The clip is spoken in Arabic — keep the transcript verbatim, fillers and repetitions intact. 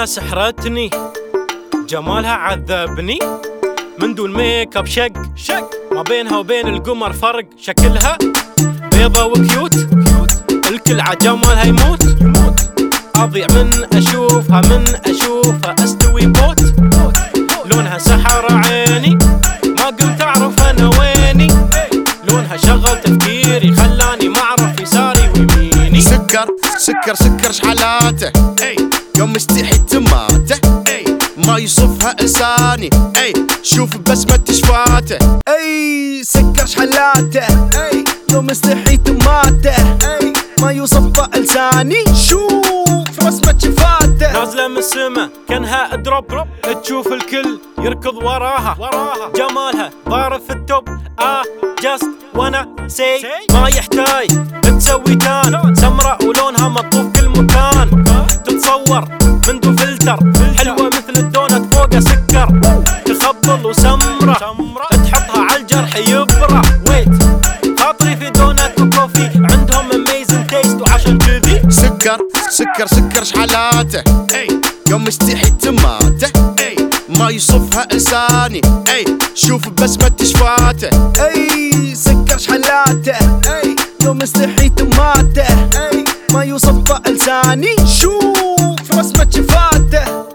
سحرتني جمالها عذبني، من دون ميك اب شق شق، ما بينها وبين القمر فرق، شكلها بيضة وكيوت الكل عجمالها يموت يموت، اضيع من اشوفها من اشوفها استوي بوت، لونها سحر عيني ما قمت اعرف انا ويني، لونها شغل تفكيري خلاني ما اعرف يساري ويميني. سكر سكر سكر شحالاته يوم مستحي تماته، ما يصفها لساني شوف بسمة شفاته. اي سكر شحالاته يوم مستحي تماته، ما يوصفها لساني شوف رسمة شفاته. نازلة من السما كانها دروب تشوف الكل يركض وراها وراها، جمالها ضارب في التوب اه جاست وانا سي، ما يحتاج تسوي تان، سمراء ولونها مطوف كل مكان، تتصور من دون فلتر حلوة مثل الدونت فوقها سكر، تخبل وسمرة تحطها على الجرح يبرى، ويت خاطري في دونت وكوفي عندهم اميزن تيست، وعشان كذي سكر سكر سكر شحالاته يوم مستحي تماته، ما يصفها لساني شوف بسمة شفاته. اي سكر شحالاته يوم مستحي تماته، ما يوصفها لساني شوف رسمة شفاته.